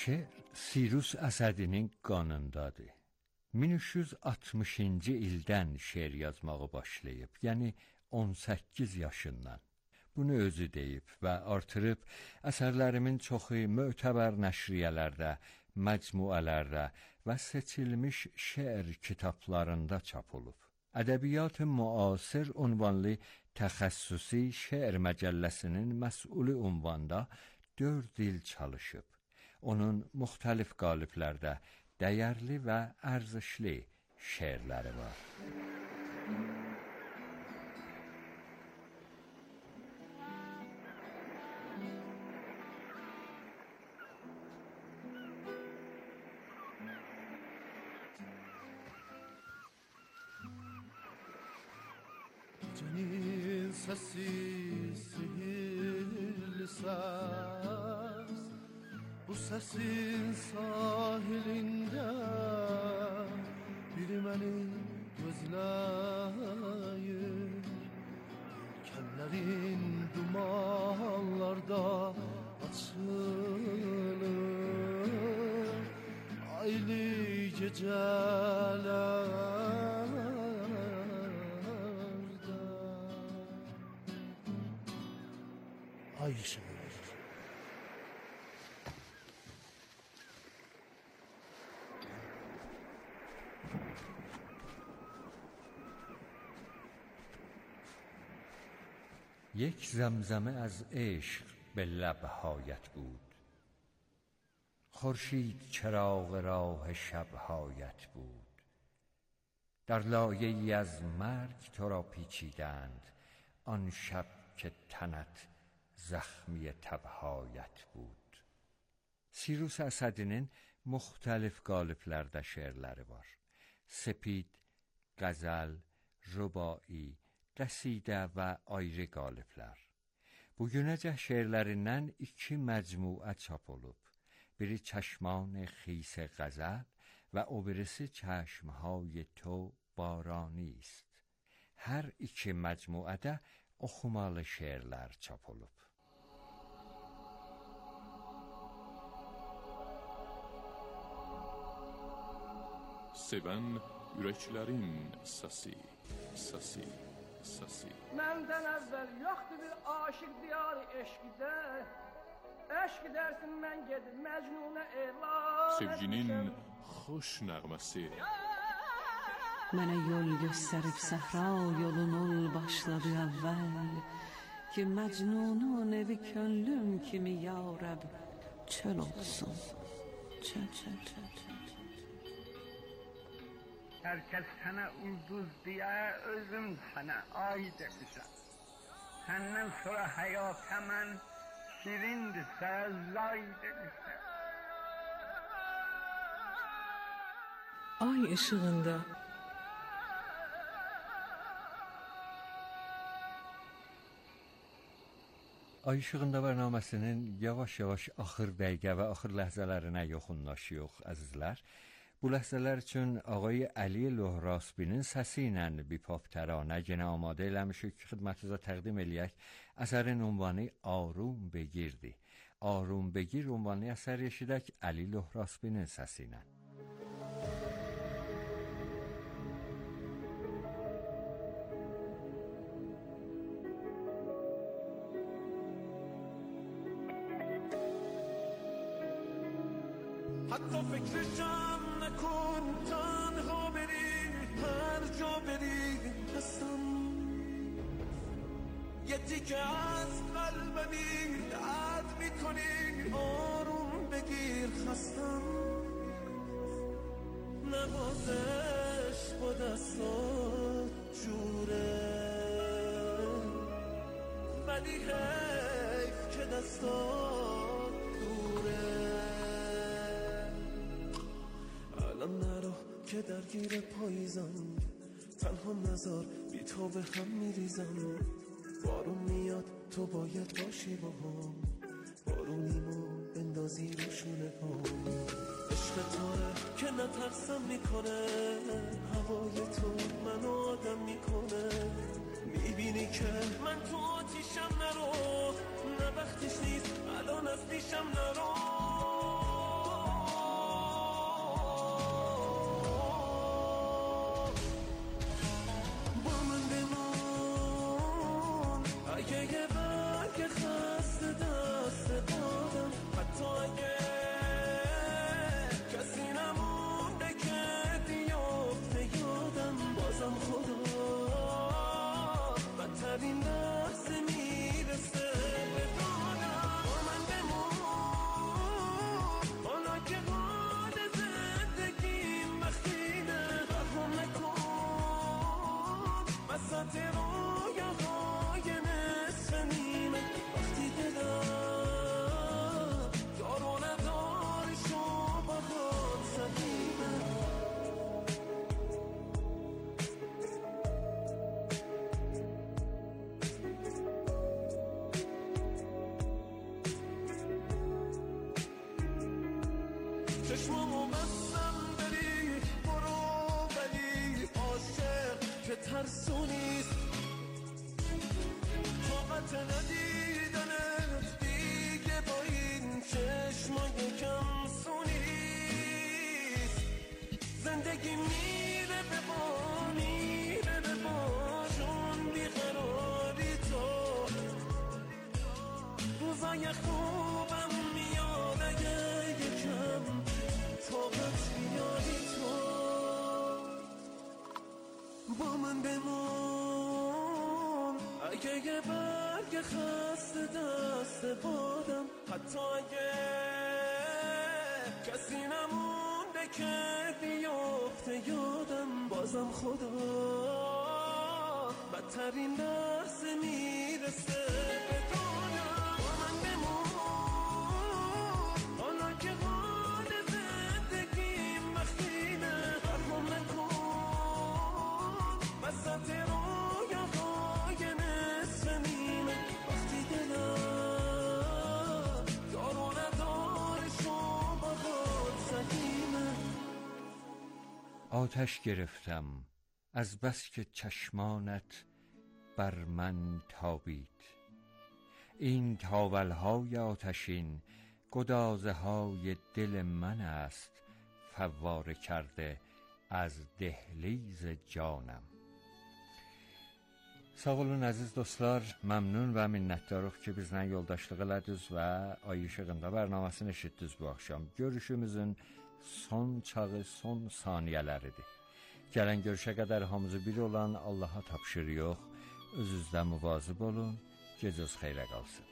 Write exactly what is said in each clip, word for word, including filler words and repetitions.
Şeir Sirus Əsədinin qanındadır. min üç yüz altmışıncı ildən şeir yazmağı başlayıb, yəni on səkkiz yaşından. Bunu özü deyib və artırıb əsərlərimin çoxu mötəbər nəşriyyələrdə, məcmuələrdə və seçilmiş şeir kitablarında çap olub. Ədəbiyyat-ı müasir ünvanlı təxəssüsi şeir məcəlləsinin məsulü ünvanda dörd il çalışıb. Onun müxtəlif qaliblərdə dəyərli və ərzişli şeirləri var. Gecenin sesi sihirli ses, bu sesin sahilinde biri beni gözleyir. Kellerin dumanlarda açılır aylı geceler. Ay ışığı. یک زمزمه از عشق به لب هایت بود، خورشید چراغ راه شبهایت بود. در لایه‌ای از مرگ تو را پیچیدند، آن شب که تنت زخمی تبهایت بود. Sirus Əsədinin müxtəlif qaliblərdə şeirləri var. Sepid, qəzəl, rübai, qəsidə və ayrı qaliblər. Bugünəcə şeirlərindən iki məcmuə çap olub. Biri چشمان خیس غزل və o birisi چشمهای تو بارانی است. Hər iki məcmuədə oxumalı şeirlər çap olub. Sevən ürəklərin səsi, səsi, səsi. Məndən əvvəl yoxdur bir aşıq diyarı eşqidə. Eşq dersin mən gedib Məcnuna elan. Sevginin xoş nəğməsi. Mənə yol göstərib səhra yolunu başladı əvvəl, ki Məcnunun evi könlüm kimi ya Rəbb çöl olsun. Çöl, çöl, çöl, çöl. Herkes sana ulduz diye özüm sana ay demişim. Senden sonra hayat hemen şirindi sezlay demişim. Ay ışığında Ay İşığında bərnaməsinin yavaş-yavaş axır dəqiqə və axır ləhzələrinə yoxunlaşıyıq, əzizlər. Bu ləhzələr üçün ağay Əli Lohrasbinin səsi ilə bipop təranə yenə amadə eləmişik ki, xidmətinizə təqdim eləyək. Əsərin ünvanı Arum Begirdir. Arum Begir ünvanlı əsər eşidək Əli Lohrasbinin səsi ilə. حتی فکرشم نکن تنها بری هر جا بری هستم یه تیکه از قلبمی درد میکنی آروم بگیر خستم نوازش با دستات جوره ولی حیف که دستات دوره الان نرو که درگیر پاییزم تنها نزار بی تو به هم میریزم بارون میاد تو باید باشی با هم بارونیمو بندازی رو شونه هم عشق توه که نترسم میکنه هوای تو منو آدم میکنه میبینی که من تو آتیشم نرو نه وقتش نیست الان از پیشم نرو چشمامو بستم بری برو، ولی عاشق که ترسونیست، طاقت ندیدنت دیگه با این چشمای کم سونیست. زندگی میره به با میره به با جون بیقراری تو، روزای خوبم میاد اگه یکم طاقت بیاری تو. با من بمون اگه یه برگ خسته دست بادم، حتی اگه کسی نمونده که بیفته یادم، بازم خدا بدترین لحظه میرسه به دنیا. با من بمون حالا که حال زندگیم وقتینه، برهم نکن وسط رویاهای نصف نیمه، وقتی دلم دارو نداره شما خود سکینه. آتش گرفتم از بس که چشمانت بر من تابید، این تاولهای آتشین گدازه های دل من است فواره کرده از دهلیز جانم. Sağ olun əziz dostlar, məmnun və minnətdarıq ki, bizlə yoldaşlıq elədiniz və Ay İşığında bərnaməsini eşitdiniz bu axşam. Görüşümüzün son çağı, son saniyələridir. Gələn görüşə qədər hamımızı bir olan Allaha tapşırıq. Özünüzdən müvazib olun, gecəniz xeyrə qalsın.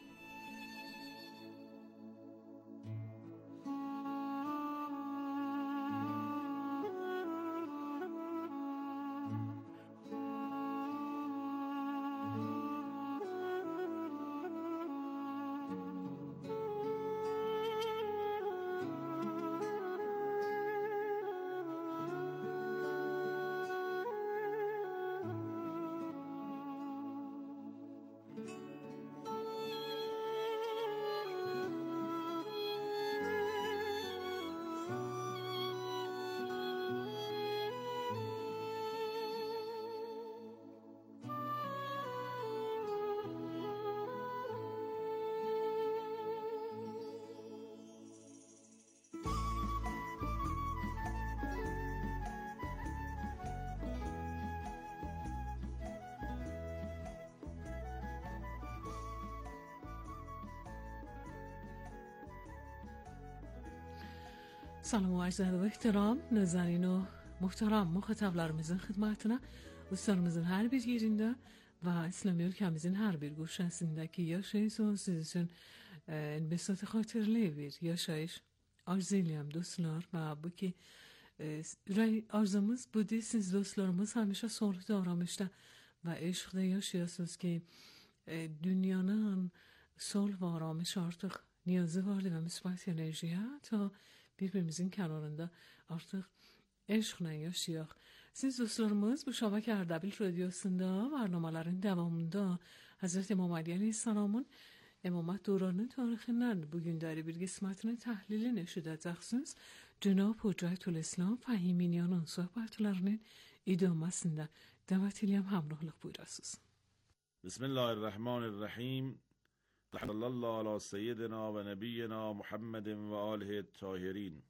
سلام و عرض ادب و ehtiram nazarin و muhtaram muxatablarımızın xidmətinə, dostlarımızın hər bir yerində və İslam ölkəmizin hər bir guşəsindəki yaşayışınız siz üçün enbesat xatirli bir yaşayış arzu edirəm dostlar. Və bu ki ürək arzumuz budur, siz dostlarımız həmişə sonluqda aramışda və eşqdə yaşayasınız ki dünyanın sol və aramış artıq niyazı vardır və müsbət enerjiyə ta birbirimizin kənarında artıq eşqlə yaşayaq. Siz dostlarımız bu Şabakə Ərdəbil Radiosunda bərnamələrin davamında Hazreti İmam Ali Aleyhisselamın İmamət dövrünün tarixindən bugündəri bir qismətini təhlilini eşidəcəksiniz. Cənab Hüccətülislam Fəhiminiyanın söhbətlərinin idaməsində dəvət edirəm, həmrəhlıq buyurasınız. Bismillahirrahmanirrahim. Sallallahu ala seyyidina ve nebiyyina Muhammedin ve alihi tahirin.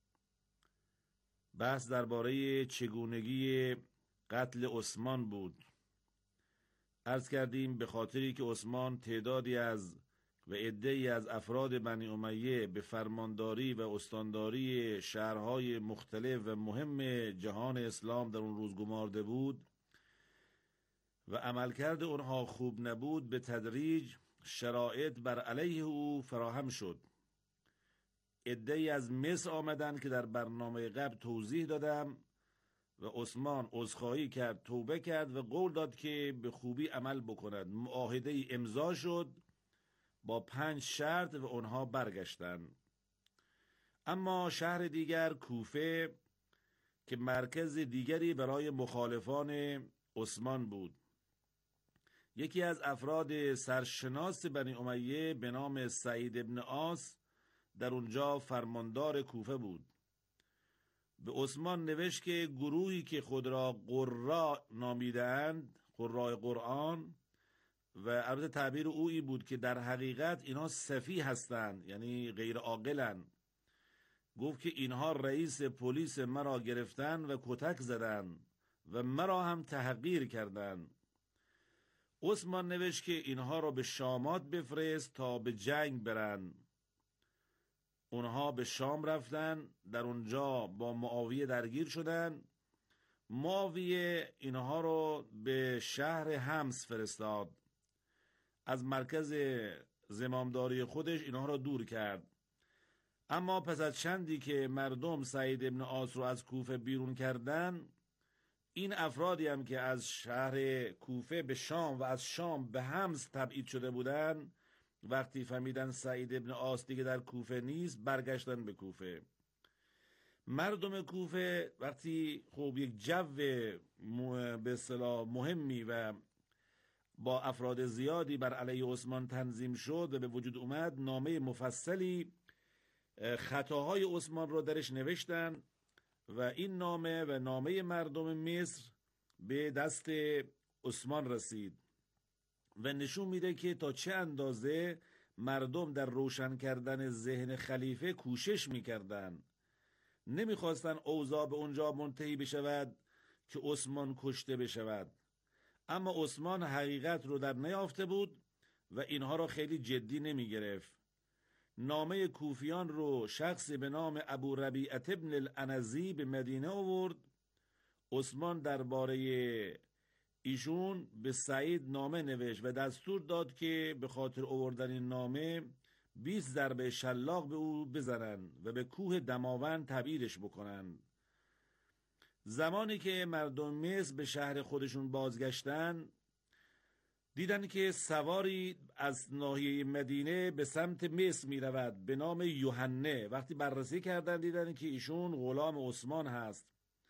بحث درباره چگونگی قتل عثمان بود. عرض کردیم به خاطری که عثمان تعدادی از و عده‌ای از افراد بنی امیه به فرمانداری و استانداری شهرهای مختلف و مهم جهان اسلام در اون روز گمارده بود و عملکرد اونها خوب نبود، به تدریج شرایط بر علیه او فراهم شد. عده‌ای از مصر آمدن که در برنامه قبل توضیح دادم و عثمان عذرخواهی کرد، توبه کرد و قول داد که به خوبی عمل بکند. معاهده ای امضا شد با پنج شرط و اونها برگشتند. اما شهر دیگر کوفه که مرکز دیگری برای مخالفان عثمان بود، یکی از افراد سرشناس بنی امیه به نام سعید ابن عاص در اونجا فرماندار کوفه بود. به عثمان نوشت که گروهی که خود را قرا نامیدند، قرای قرآن، و البته تعبیر اویی بود که در حقیقت اینها سفیه هستند، یعنی غیر عاقلند. گفت که اینها رئیس پلیس مرا گرفتن و کتک زدن و مرا هم تحقیر کردند. عثمان نوشت که اینها را به شامات بفرست تا به جنگ برن. اونها به شام رفتن، در اونجا با معاویه درگیر شدن. معاویه اینها رو به شهر حمص فرستاد، از مرکز زمامداری خودش اینها را دور کرد. اما پس از چندی که مردم سعید ابن عاص رو از کوفه بیرون کردن، این افرادی هم که از شهر کوفه به شام و از شام به حمص تبعید شده بودن، وقتی فهمیدن سعید ابن عاص دیگه در کوفه نیست، برگشتن به کوفه. مردم کوفه وقتی خب یک جو به اصطلاح مهمی و با افراد زیادی بر علیه عثمان تنظیم شد و به وجود اومد، نامه مفصلی خطاهای عثمان رو درش نوشتن و این نامه و نامه مردم مصر به دست عثمان رسید و نشون میده که تا چه اندازه مردم در روشن کردن ذهن خلیفه کوشش میکردن. نمیخواستن اوضاع به اونجا منتهی بشود که عثمان کشته بشود، اما عثمان حقیقت رو در نیافته بود و اینها رو خیلی جدی نمیگرفت. نامه کوفیان رو شخصی به نام ابو ربیعه ابن العنزی به مدینه آورد. عثمان درباره ایشون به سعید نامه نوشت و دستور داد که به خاطر آوردن این نامه بیست ضربه شلاق به او بزنن و به کوه دماوند تبعیدش بکنن. زمانی که مردم مصر به شهر خودشون بازگشتن، دیدن که سواری از ناحیه مدینه به سمت مصر می رود به نام یوحنه. وقتی بررسی کردن دیدن که ایشون غلام عثمان هست.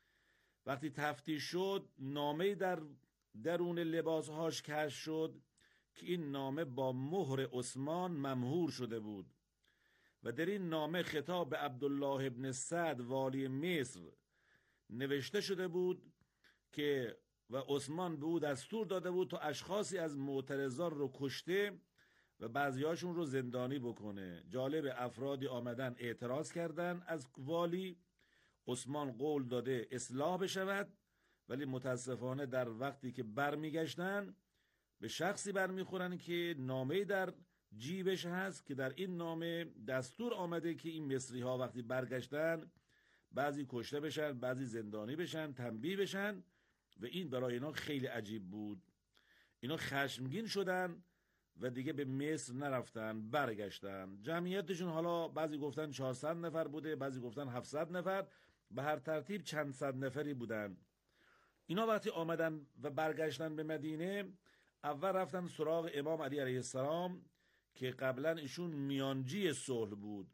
وقتی تفتیش شد، نامه در درون لباسهاش کشف شد که این نامه با مهر عثمان ممهور شده بود و در این نامه خطاب به عبدالله ابن سعد والی مصر نوشته شده بود که و عثمان به او دستور داده بود تا اشخاصی از معترضان رو کشته و بعضیاشون رو زندانی بکنه. جالب، افرادی آمدن اعتراض کردن از والی. عثمان قول داده اصلاح بشود، ولی متاسفانه در وقتی که برمیگشتن به شخصی برمیخورن که نامه در جیبش هست که در این نامه دستور آمده که این مصری ها وقتی برگشتن بعضی کشته بشن، بعضی زندانی بشن، تنبیه بشن و این برای اینا خیلی عجیب بود. اینا خشمگین شدن و دیگه به مصر نرفتن، برگشتن. جمعیتشون حالا بعضی گفتن چهارصد نفر بوده، بعضی گفتن هفتصد نفر، به هر ترتیب چند صد نفری بودن. اینا وقتی آمدن و برگشتن به مدینه، اول رفتن سراغ امام علی علیه السلام که قبلا ایشون میانجی صلح بود.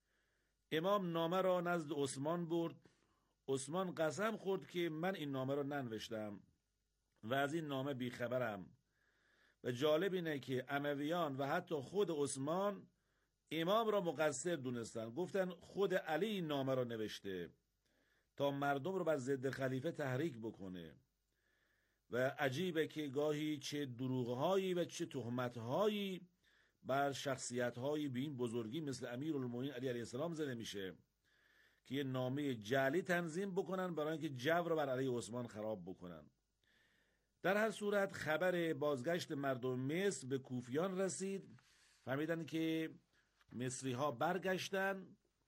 امام نامه را نزد عثمان برد. عثمان قسم خورد که من این نامه را ننوشتم و از این نامه بیخبرم. و جالب اینه که امویان و حتی خود عثمان امام را مقصر دونستن، گفتن خود علی این نامه را نوشته تا مردم رو بر ضد خلیفه تحریک بکنه. و عجیبه که گاهی چه دروغهایی و چه تهمتهایی بر شخصیتهایی به این بزرگی مثل امیرالمومنین علی علیه السلام زده میشه که یه نامه جعلی تنظیم بکنن برای اینکه جو رو بر علیه عثمان خراب بکنن. در هر صورت خبر بازگشت مردم مصر به کوفیان رسید. فهمیدن که مصری ها برگشتن.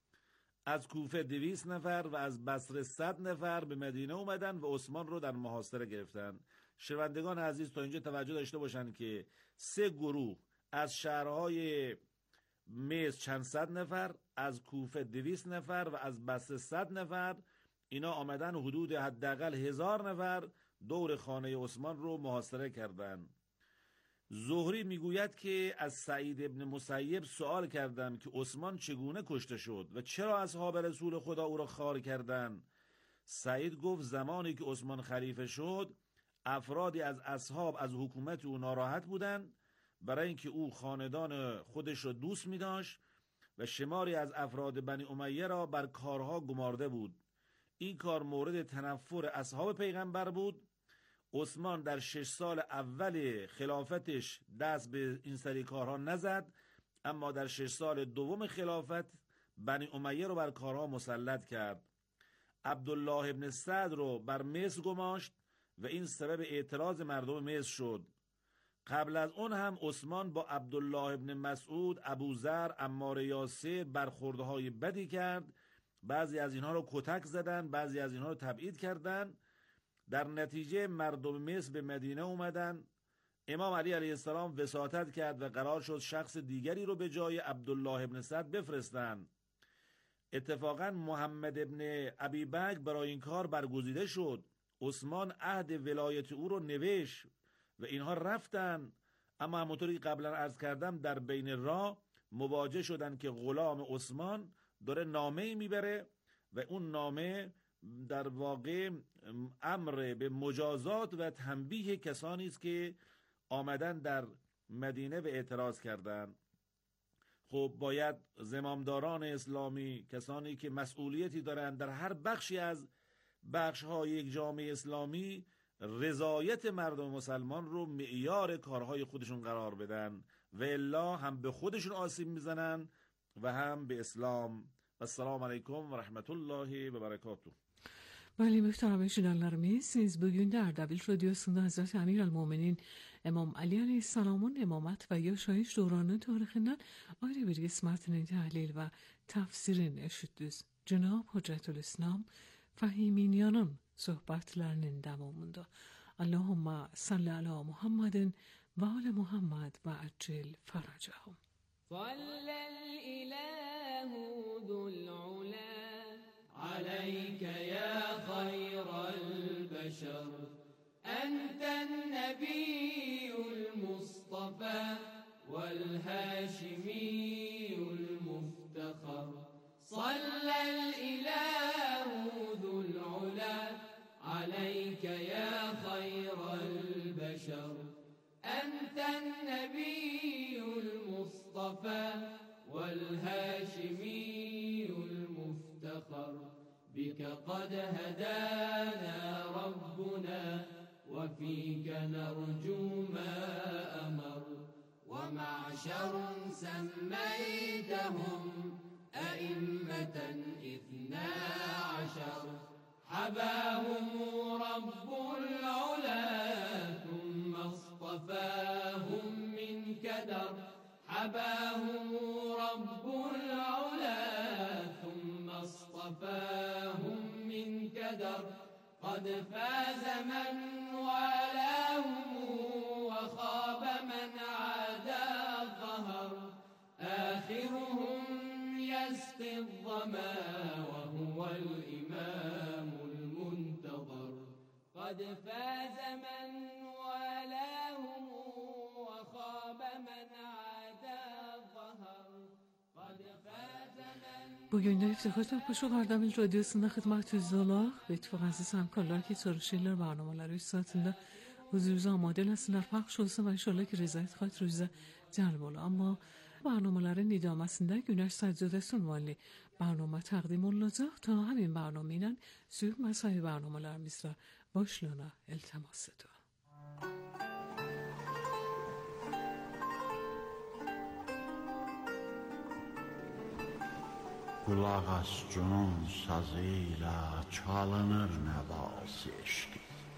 از کوفه دویست نفر و از بصره صد نفر به مدینه اومدن و عثمان رو در محاصره گرفتن. شنوندگان عزیز تا اینجا توجه داشته باشن که سه گروه از شهرهای مصر چند صد نفر، از کوفه دویست نفر و از بصره صد نفر، اینا آمدن حدود حداقل هزار نفر دور خانه عثمان رو محاصره کردن. زهری میگوید که از سعید ابن مسیب سوال کردند که عثمان چگونه کشته شد و چرا اصحاب رسول خدا او را خوار کردند. سعید گفت زمانی که عثمان خلیفه شد، افرادی از اصحاب از حکومت او ناراحت بودند، برای اینکه او خاندان خودش را دوست می داشت و شماری از افراد بنی امیه را بر کارها گمارده بود. این کار مورد تنفر اصحاب پیغمبر بود. عثمان در شش سال اول خلافتش دست به این سری کارها نزد، اما در شش سال دوم خلافت بنی امیه رو بر کارها مسلط کرد. عبدالله ابن سعد رو بر مصر گماشت و این سبب اعتراض مردم مصر شد. قبل از اون هم عثمان با عبدالله ابن مسعود، ابوذر، عمار یاسر برخوردهای بدی کرد. بعضی از اینها رو کتک زدن، بعضی از اینها رو تبعید کردن. در نتیجه مردم مصر به مدینه اومدن. امام علی علیه السلام وساطت کرد و قرار شد شخص دیگری رو به جای عبدالله ابن سعد بفرستن. اتفاقا محمد ابن ابی بکر برای این کار برگزیده شد. عثمان عهد ولایت او رو نوشت و اینها رفتن، اما همونطوری که قبلا عرض کردم در بین راه مواجه شدن که غلام عثمان داره نامه‌ای میبره و اون نامه در واقع امر به مجازات و تنبیه کسانی است که آمدن در مدینه و اعتراض کردند. خب باید زمامداران اسلامی، کسانی که مسئولیتی دارند در هر بخشی از بخش‌های یک جامعه اسلامی، رضایت مردم مسلمان رو معیار کارهای خودشون قرار بدن و الا هم به خودشون آسیب میزنن و هم به اسلام. السلام aleyküm ve rahmetullahi ve berekatuhu. Bəli, mühtərəm eşidənlərimiz, siz bugün də Ərdəbil Radiosunda Həzrəti Əmir el-Möminin İmam Ali Aleyhisselamın imamət və yaşayış dövrünün tarixindən ayrı bir qismətinin təhlil və təfsirini eşitdiniz. Cənab Hüccətül-İslam Fəhiminiyanın söhbətlərinin davamında Allahumma salli ala Muhammedin və alə Muhammed və əccil fərəcəhum. Sallal ilahu dhul ula عليك يا خير البشر أنت النبي المصطفى والهاشمي المفتخر صلى الإله ذو العلا عليك يا خير البشر أنت النبي المصطفى والهاشمي المفتخر بك قد هدانا ربنا وفيك نرجو ما أمر ومعشر سميتهم أئمة إثنا عشر حباهم رب العلا ثم اصطفاهم من كدر حباهم رب العلا ثم اصطفاهم من كدر قد فاز من والاهم وخاب من عادى ظهر آخرهم يسقي الظما وهو الإمام المنتظر قد فاز من والاهم وخاب من عادى ظهر قد فاز من. Bugün de iftihar Paşa Kardamil Radyosu'nda hizmetinizdeler ve ittifak aziz همکارlar که سرشیلر برنامه‌ları saatinde huzurunuza amade hastlar paylaş olsa ve inşallah ki rızayet xatirinize cəlb ola. Amma برنامه‌ların idaməsində Günəş Səcdəsi ünvanlı برنامه təqdim olunacaq. Ta həmin برنامه ilə sübh məsai برنامه‌larımızla başlana iltimas edir. Qulaq as cünun sazı ilə çalınır nəvası eşqi.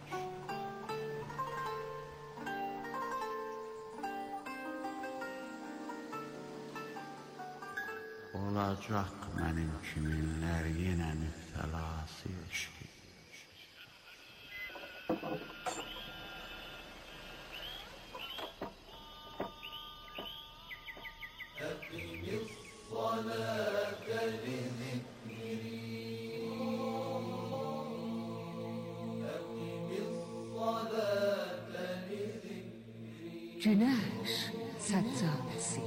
Olacaq mənim kiminlər yenə müftəlası eşqi. Günəş Səccadəsi.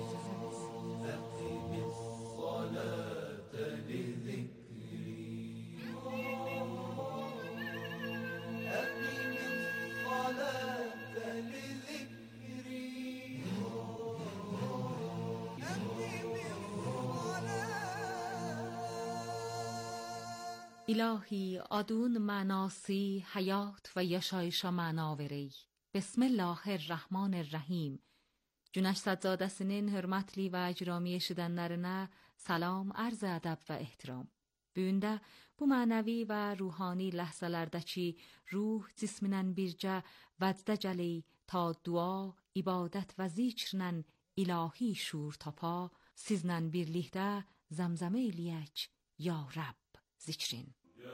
الهی آدون مناسی حیات و یشایشا مناوری بسم الله الرحمن الرحیم. Cünəş Səccadəsinin hörmətli və icrami eşidənlərinə salam, arz ədəb və ehtiram. Bu gün də bu mənəvi və ruhani ləhzələrdəki ruh cisminən bircə vəcdə gəli ta dua, ibadət və zikrlə ilahi şuur tapa, sizlə birlikdə zəmzəmə eləyək ya Rəbb zikrin.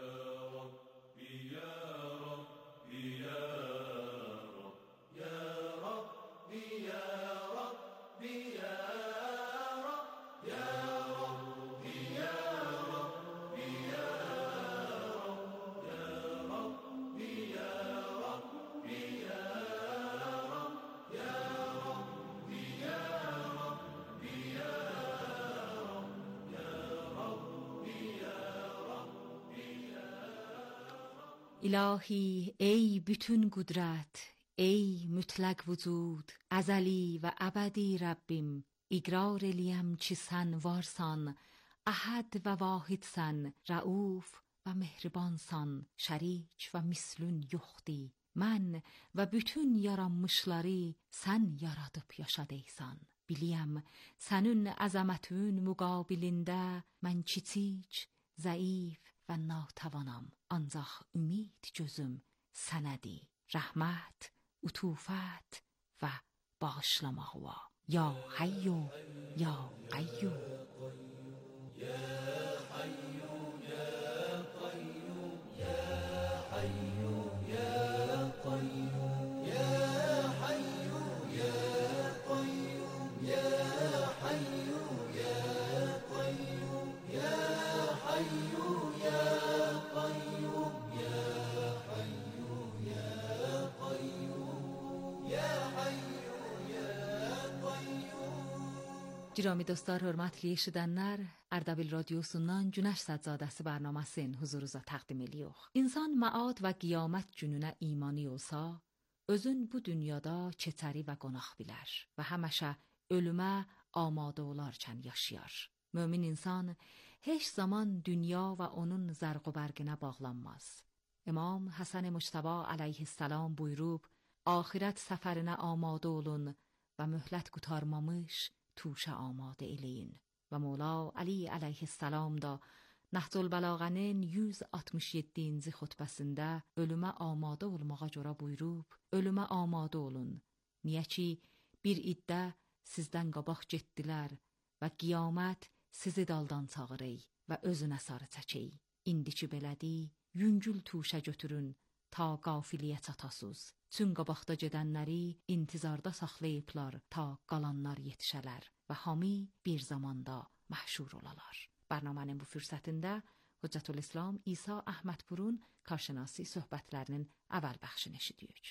الهی ای bütün قدرت، ای مطلق وجود، ازلی و ابدی ربیم، اقرار لیم چی سن وارسان، احد و واحد سن، رؤوف و مهربان سان، şərik və mislün yoxdur. Mən və bütün yaranmışları sən yaradıb yaşadıysan. Biliyəm sənin əzəmətin müqabilində mən kiçik, zəif və natəvanam. Ancaq ümid gözüm sənədi. Rəhmət, ütufət və bağışlamağa. Ya Hayyu, ya Qayyum. Ya Hayyu, ya Qayyum, ya Hayyu, ya Qayyum, ya Hayyu, ya Qayyum, ya Hayyu, ya Qayyum, ya Hayyu, ya Qayyum, ya Hayyu, ya Qayyum, ya Hayyu, ya Qayyum. Girami dostlar, hörmətli eşidənlər, Ərdəbil radiosundan Günəş Səccadəsi bərnaməsin huzurunuza təqdim edirik. İnsan məad və qiyamət gününə imani olsa, özün bu dünyada keçəri və qonaq bilər və həmişə ölümə amadə olarkən yaşayar. Mömin insan heç zaman dünya və onun zərq və bərqinə bağlanmaz. İmam Həsən Məctəba əleyhissalam buyurub, axirət səfərinə amadə olun və möhlət qurtarmamış توشه آماده eləyin. Və Mola Ali əleyhissalam da Nəhcül Bəlağənin yüz altmış yeddinci xutbəsində ölümə amadə olmağa görə buyurub, ölümə amadə olun. Niyə ki, bir iddə sizdən qabaq getdilər və qiyamət sizi daldan çağırır və özünə sarı çəkir. İndiki belədi, yüngül tuşə götürün ta qafiliyə çatasız. Çün qabaqda gedənləri intizarda saxlayıblar ta qalanlar yetişələr və hami bir zamanda məhşur olalar. Bərnamənin bu fürsətində Hüccətülislam İsa Əhmədpurun karşınası söhbətlərinin əvvəl bəxşini eşidirik.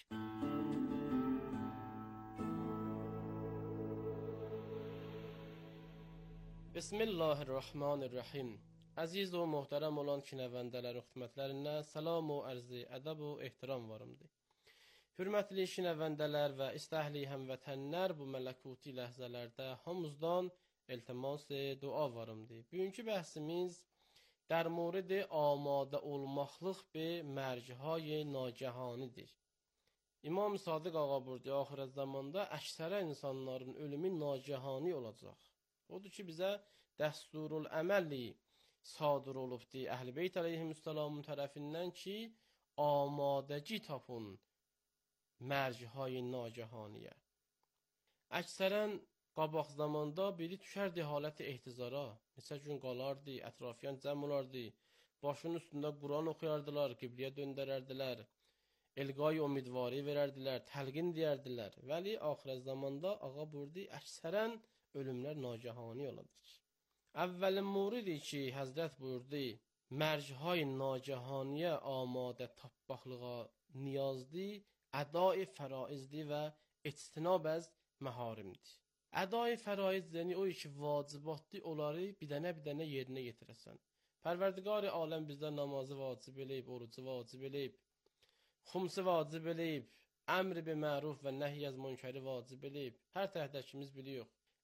Bismillahirrahmanirrahim. Əziz və möhtərəm olan şinəvəndələr xidmətlərinə salam və ərzi, ədəb və ehtiram varımdır. Hürmətli şinəvəndələr və istəhli həmvətənlər, bu mələkuti ləhzələrdə hamımızdan iltimas dua varımdır. Bugünkü bəhsimiz در مورد آماده olmaqlıq به مرجهای nagahanidir. İmam Sadiq ağa burada axirət zamanda əksərə insanların ölümü nagahani olacaq. Odur ki, bizə dəsturul əməli sadır olubdur Əhl-i Beyt əleyhissalamın tərəfindən ki, amadəci tapın mərcihay nagahaniyə. Əksərən qabaq zamanda biri düşərdi haləti ehtizara. Neçə gün qalardı, ətrafiyan cəm olardı, başının üstündə Quran oxuyardılar, qibliyə döndərərdilər, elqay umidvari verərdilər, təlqin deyərdilər. Vəli axirət zamanda ağa burdi əksərən ölümlər nagahani oladır. Əvvəlin muridir ki, Həzrət buyurdu, mərcihay nagahaniyə amadə tapbaqlığa niyazdır, ədai fəraizdir və ictinab az məharimdir. Ədai fəraiz yəni o ki, vacibatdır, onları bir dənə bir dənə yerinə yetirəsən. Pərverdigar-ı aləm bizdən namazı vacib eləyib, orucu vacib eləyib, xumsi vacib eləyib, əmr bi məruf və nəhy az münkəri vacib eləyib. Hər təhdəkimiz biliyor.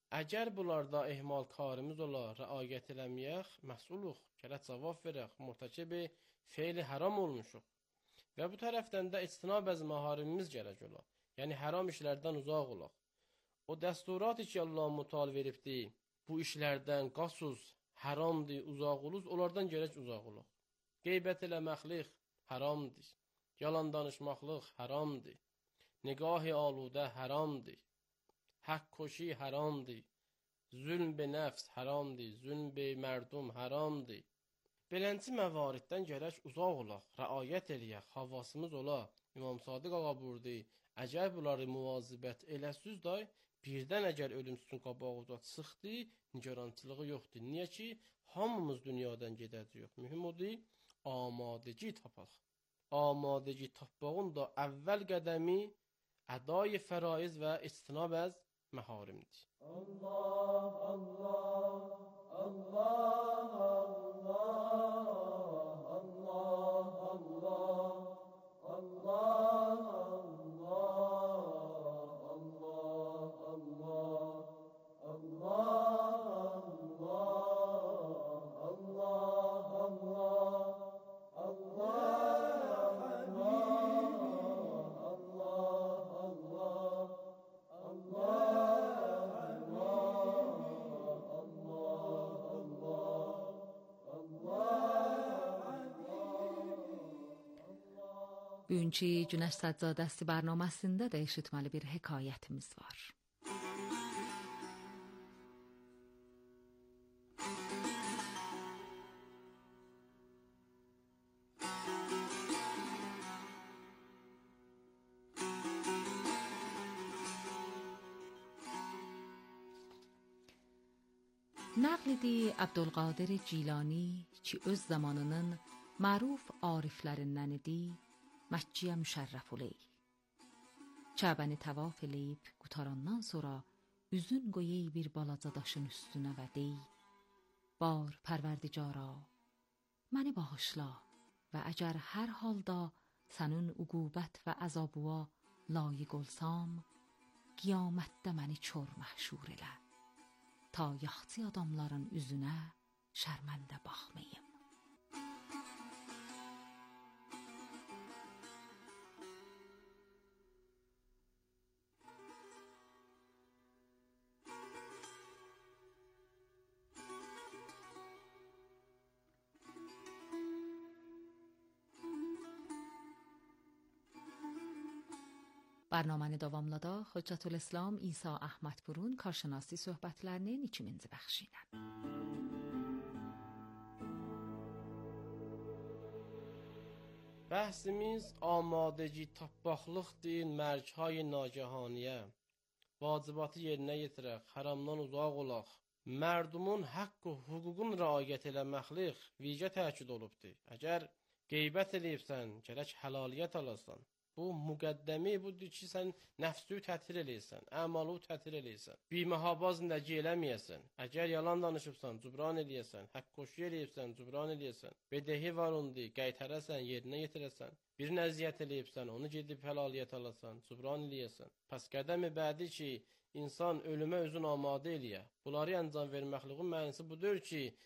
Əgər bunlarda ehmalkarımız ola, rəayət eləməyək, məsulluq, gərək cavab verək, murtakibi feili haram olmuşuq. Və bu tərəfdən də ictinab az məharimimiz gərək ola. Yəni haram işlərdən uzaq olaq. O dəsturat ki Allah mutal veribdi, bu işlərdən qasuz, haramdır, uzaq oluz, onlardan gərək uzaq olaq. Qeybət eləməklik haramdır. Yalan danışmaqlıq haramdır. Nigahi aludə haramdır. Haqq koşi haramdır. Zülm be nəfs haramdır. Zülm be mərdum haramdır. Belənci məvariddən gərək uzaq olaq, rəayət eləyək, havasımız ola. İmam Sadiq ağa buyurdu, əgər bunları muvazibət eləsüz day, birdən əgər ölümsüzün qabağıda çıxdı, nigarançılığı yoxdur. Niyə ki, hamımız dünyadan gedəcəyik. Mühüm odur, amadəci tapaq. Amadəci tapmağın da əvvəl qədəmi ədai fəraiz və istinab az məharimdir. Allah, Allah, Allah, Allah, Allah, Allah, Bugünkü Günəş Səccadəsi bərnaməsində də eşitməli bir hekayətimiz var. Nəql idi Abdülqadir Cilani ki öz zamanının məruf ariflərindən idi, Məkkiyə müşərrəf oley. Kəbəni təvaf eləyib qutarandan sonra üzün qoyey bir balaca daşın üstünə və dey, bar pərverdicara, məni bağışla və əgər hər halda sənin uqubət və əzabıva layiq olsam, qiyamətdə məni çor məhşur elə, ta yaxçı adamların üzünə şərməndə baxmayım. برنامه davamlıda Hüccətül-İslam İsa Əhmədpurun karşınası söhbətlərinin ikinci bəxşi ilə. Bəhsimiz amadəci tapbaqlıqdır mərchay nagahaniyə. Vacibatı yerinə yetirək, haramdan uzaq olaq. Mərdumun haqq və hüququn rəayət eləməklik vicə təkid olubdur. Əgər qeybət eləyibsən, gərək halaliyyət alasan. Bu müqəddəmi budur ki, sən nəfsü tətir eləyəsən, əmalı tətir eləyəsən, biməhabaz nəci eləməyəsən, əgər yalan danışıbsan, cübran eləyəsən, haqq qoşu eləyibsən, cübran eləyəsən, bedehi var ondur, qaytarəsən, yerinə yetirəsən, bir nəziyyət eləyibsən, onu gedib halaliyyət alasan, cübran eləyəsən. Pəs qədəmi bədi ki, insan ölümə özün amadə eləyə. Bunları əncam verməkliğin mənisi budur ki,